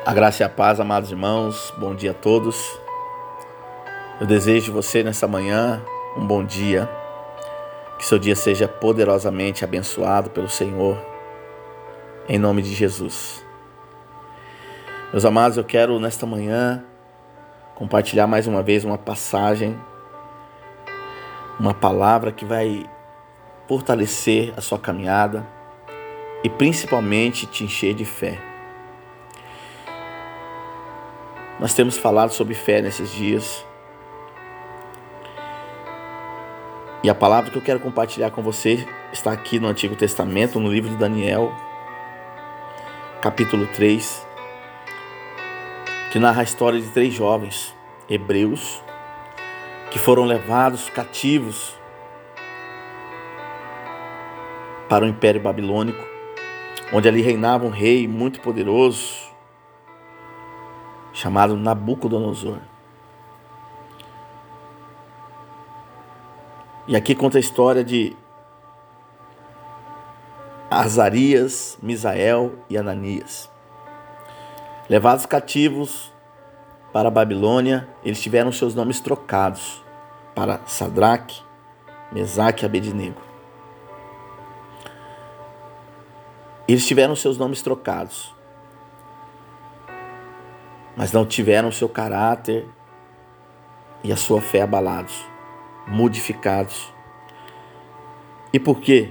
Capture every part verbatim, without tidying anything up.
A graça e a paz, amados irmãos, bom dia a todos. Eu desejo você nessa manhã um bom dia, que seu dia seja poderosamente abençoado pelo Senhor, em nome de Jesus. Meus amados, eu quero nesta manhã compartilhar mais uma vez uma passagem, uma palavra que vai fortalecer a sua caminhada e principalmente te encher de fé. Nós temos falado sobre fé nesses dias. E a palavra que eu quero compartilhar com você está aqui no Antigo Testamento, no livro de Daniel, capítulo três, que narra a história de três jovens hebreus que foram levados cativos para o Império Babilônico, onde ali reinava um rei muito poderoso, chamado Nabucodonosor. E aqui conta a história de Azarias, Misael e Ananias. Levados cativos para a Babilônia, eles tiveram seus nomes trocados para Sadraque, Mesaque e Abednego. Eles tiveram seus nomes trocados, mas não tiveram seu caráter e a sua fé abalados, modificados. E por quê?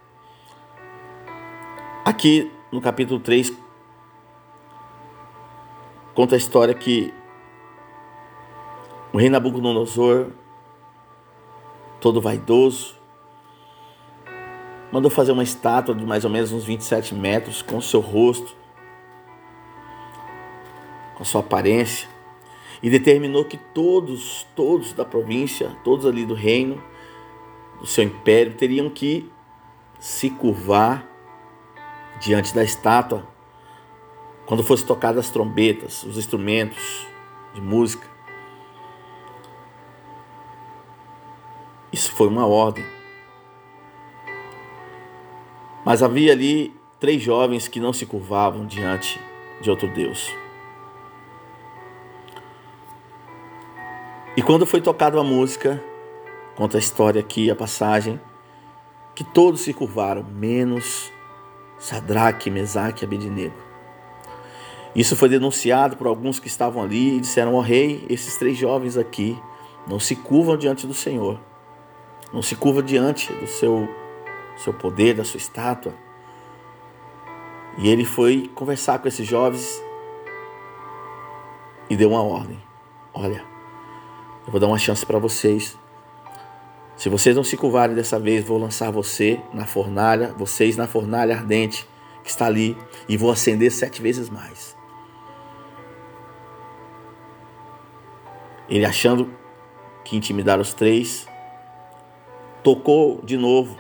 Aqui no capítulo três conta a história que o rei Nabucodonosor, todo vaidoso, mandou fazer uma estátua de mais ou menos uns vinte e sete metros com o seu rosto, com a sua aparência, e determinou que todos, todos da província, todos ali do reino, do seu império, teriam que se curvar diante da estátua quando fossem tocadas as trombetas, os instrumentos de música. Isso foi uma ordem. Mas havia ali três jovens que não se curvavam diante de outro Deus. E quando foi tocada a música, conta a história aqui, a passagem, que todos se curvaram, menos Sadraque, Mesaque e Abednego. Isso foi denunciado por alguns que estavam ali e disseram: ó rei, esses três jovens aqui não se curvam diante do Senhor, não se curvam diante do seu, seu poder, da sua estátua. E ele foi conversar com esses jovens e deu uma ordem: olha, eu vou dar uma chance para vocês. Se vocês não se curvarem dessa vez, vou lançar você na fornalha, vocês na fornalha ardente que está ali, e vou acender sete vezes mais. Ele, achando que intimidaram os três, tocou de novo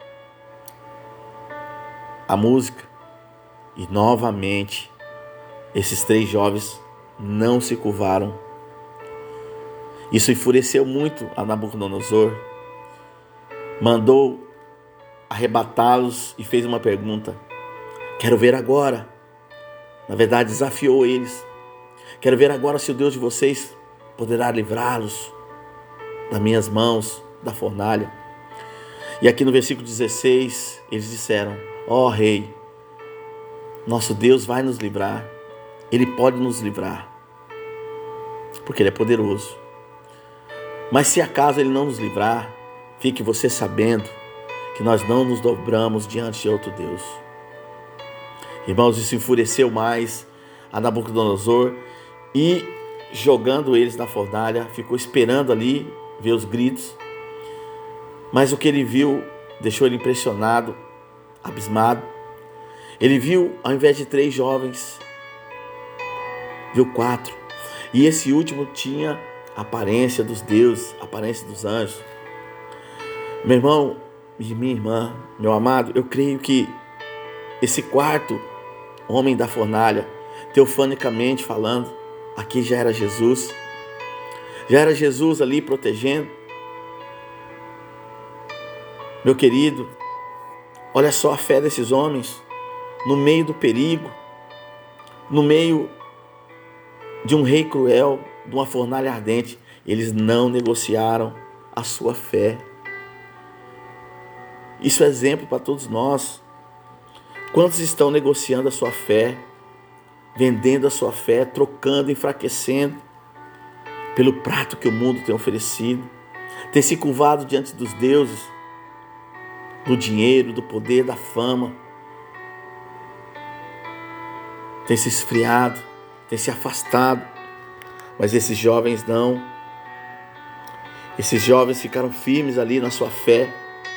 a música e novamente esses três jovens não se curvaram. Isso enfureceu muito a Nabucodonosor, mandou arrebatá-los e fez uma pergunta: quero ver agora. Na verdade, desafiou eles: quero ver agora se o Deus de vocês poderá livrá-los das minhas mãos, da fornalha. E aqui no versículo dezesseis, eles disseram: ó rei, nosso Deus vai nos livrar, Ele pode nos livrar, porque Ele é poderoso. Mas se acaso Ele não nos livrar, fique você sabendo que nós não nos dobramos diante de outro Deus. Irmãos, isso enfureceu mais a Nabucodonosor e, jogando eles na fornalha, ficou esperando ali ver os gritos. Mas o que ele viu deixou ele impressionado, abismado. Ele viu, ao invés de três jovens, viu quatro. E esse último tinha a aparência dos deuses, a aparência dos anjos. Meu irmão e minha irmã, meu amado, eu creio que esse quarto homem da fornalha, teofanicamente falando, aqui já era Jesus. Já era Jesus ali protegendo. Meu querido, olha só a fé desses homens no meio do perigo, no meio de um rei cruel, de uma fornalha ardente. Eles não negociaram a sua fé. Isso é exemplo para todos nós. Quantos estão negociando a sua fé, vendendo a sua fé, trocando, enfraquecendo pelo prato que o mundo tem oferecido, tem se curvado diante dos deuses, do dinheiro, do poder, da fama, tem se esfriado, tem se afastado. Mas esses jovens não. Esses jovens ficaram firmes ali na sua fé.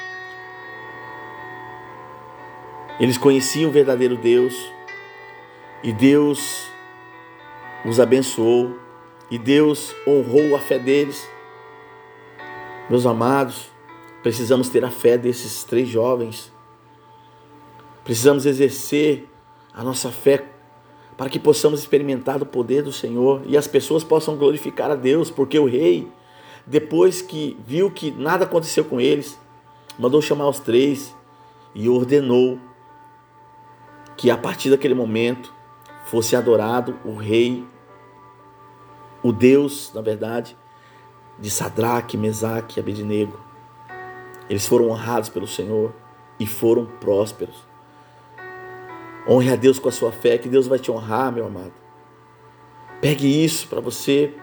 Eles conheciam o verdadeiro Deus e Deus os abençoou e Deus honrou a fé deles. Meus amados, precisamos ter a fé desses três jovens. Precisamos exercer a nossa fé para que possamos experimentar o poder do Senhor e as pessoas possam glorificar a Deus, porque o rei, depois que viu que nada aconteceu com eles, mandou chamar os três e ordenou que a partir daquele momento fosse adorado o rei, o Deus, na verdade, de Sadraque, Mesaque e Abednego. Eles foram honrados pelo Senhor e foram prósperos. Honre a Deus com a sua fé, que Deus vai te honrar, meu amado. Pegue isso para você.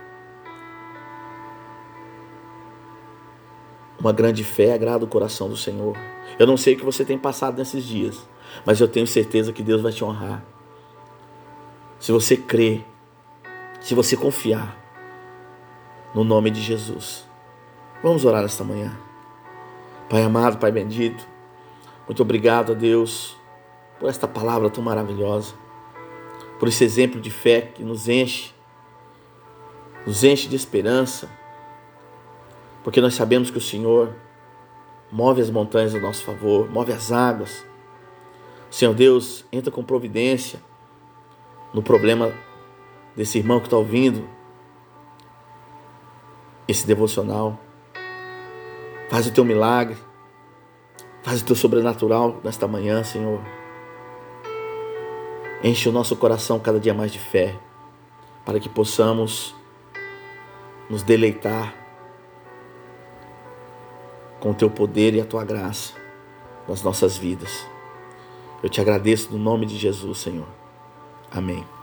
Uma grande fé agrada o coração do Senhor. Eu não sei o que você tem passado nesses dias, mas eu tenho certeza que Deus vai te honrar. Se você crer, se você confiar, no nome de Jesus. Vamos orar nesta manhã. Pai amado, Pai bendito, muito obrigado a Deus por esta palavra tão maravilhosa, por esse exemplo de fé que nos enche, nos enche de esperança, porque nós sabemos que o Senhor move as montanhas a nosso favor, move as águas. Senhor Deus, entra com providência no problema desse irmão que está ouvindo esse devocional. Faz o teu milagre, faz o teu sobrenatural nesta manhã, Senhor. Enche o nosso coração cada dia mais de fé, para que possamos nos deleitar com o teu poder e a tua graça nas nossas vidas. Eu te agradeço no nome de Jesus, Senhor. Amém.